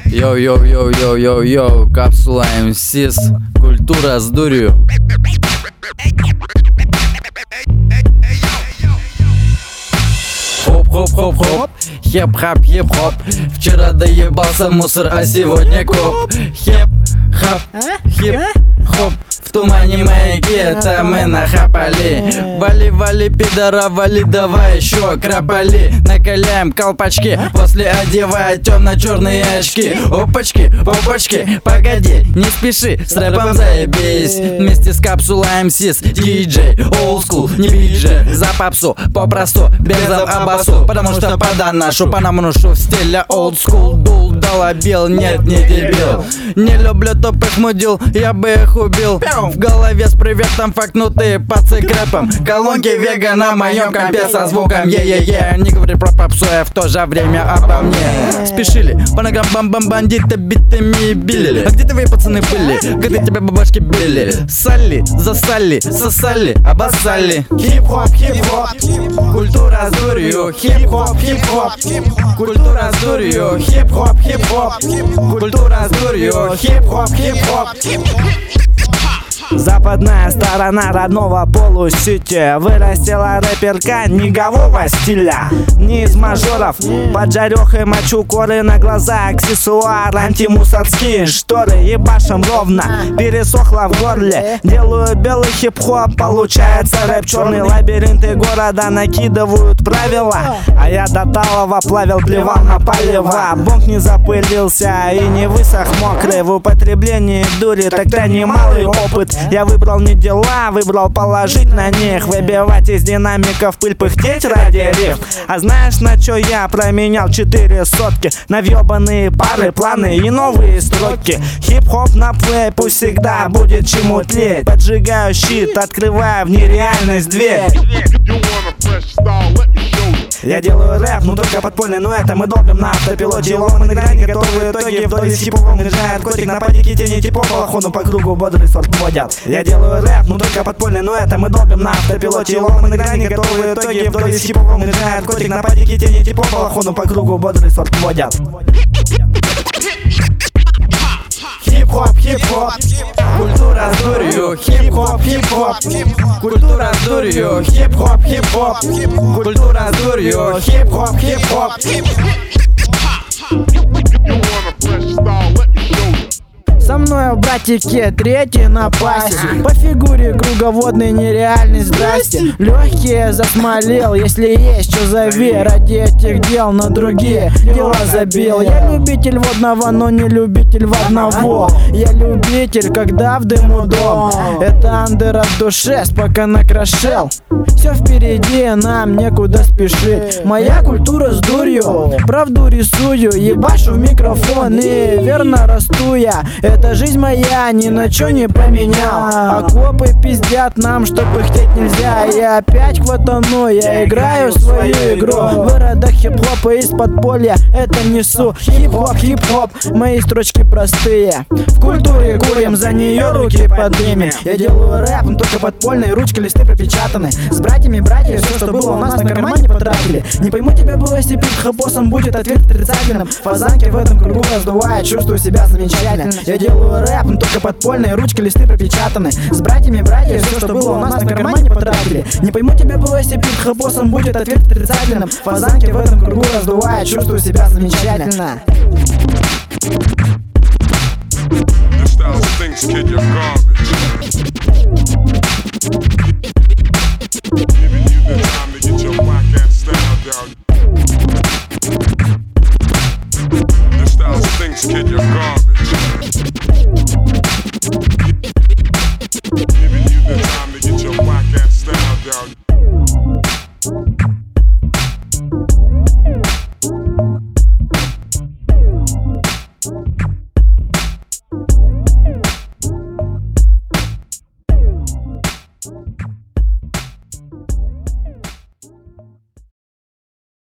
Йоу, капсула МСИС, культура с дурью. Хоп-хоп-хоп-хоп, хеп-хап, хеп-хоп. Вчера доебался мусор, а сегодня коп. Хеп-хап, хип-хоп. В тумане маяки, это мы нахапали. Вали, пидора, вали, давай еще крапали. Накаляем колпачки, после одевая темно-черные очки. Опачки, погоди, не спеши, с рэпом заебись. Вместе с капсулой МСИС, диджей, old school, не биджей. За попсу, попросту, без обосу. Потому что поданошу, по-намрушу в стиле old school. Дул, долобил, нет, не дебил. Не люблю тупых мудил, я бы их убил. В голове с приветом факнутые пацы крэпом. Колонки вега на моем компе со звуком е-е-е. Не говори про попсу, я в то же время обо мне. Спешили, по ногам бам-бам бандиты битами били. А где твои пацаны были, когда тебя бабашки били? Сали, засали, сосали, обоссали. Хип-хоп, хип-хоп, культура с дурью. Хип-хоп, хип-хоп, культура с дурью. Хип-хоп, хип-хоп, культура с дурью. Хип-хоп, хип-хоп. Западная сторона родного полусити вырастила рэперка негового стиля. Не из мажоров, поджарёх и мочу коры на глаза. Аксессуар, антимусорские шторы. Ебашим ровно, пересохло в горле. Делаю белый хип-хоп, получается рэп черный. Лабиринты города накидывают правила, а я до талого плавил, плевал на палево. Бонг не запылился и не высох мокрый. В употреблении дури тогда немалый опыт. Я выбрал не дела, выбрал положить на них. Выбивать из динамиков пыль, пыхтеть ради риф. А знаешь, на чё я променял 4 сотки? На въебаные пары, планы и новые строки. Хип-хоп на плей, пусть всегда будет чему тлеть. Поджигаю щит, открываю в нереальность дверь. Я делаю рэп, ну только подпольный, но это мы долбим на автопилоте. Ломаные грани, готовые итоги вдоль из хип-хопом. Наряжает котик на падике, тени типа по лохону по кругу бодрый сорт водят. Я делаю рэп, ну только подпольный, но это мы долбим на автопилоте. Ломаные грани, готовые итоги вдоль из хип-хопом. Наряжает котик на падике, тени типа по лохону по кругу бодрый сорт водят. Хип-хоп, хип-хоп, культура с дурью. Хип-хоп, хип-хоп, культура с дурью. Хип-хоп, хип-хоп, культура с дурью. Хип-хоп, хип-хоп. Со мной в братике третий на пасе. По фигуре круговодной нереальность, здрасте. Легкие засмолел, если есть что зови. Ради этих дел на другие дела забил. Я любитель водного, но не любитель водного. Я любитель, когда в дыму дом. Это андера в душе, пока накрошел. Все впереди, нам некуда спешить. Моя культура с дурью, правду рисую. Ебашу в микрофон и верно расту я. Эта жизнь моя ни на чё не поменял. Окопы пиздят нам, что пыхтеть нельзя. Я опять хватану, я играю свою игру. В родах хип-хопа из подполья это несу. Хип-хоп, хип-хоп, мои строчки простые. В культуре курим, за нее руки поднимем. Я делаю рэп, но только подпольный, ручки, листы пропечатаны. С братьями, братья, все, что было у нас на кармане потратили. Не пойму тебя, брось, и перед хапосом будет ответ отрицательным. Фазанки в этом кругу раздувая, чувствую себя замечательно. Я делаю рэп, но только подпольные, ручки, листы пропечатаны. С братьями, братья, все, что было у нас на кармане потратили. Не пойму тебя, брось, и перед хапосом будет ответ отрицательным. Фазанки в этом кругу раздувая, чувствую себя замечательно. This style stinks, kid, you're garbage.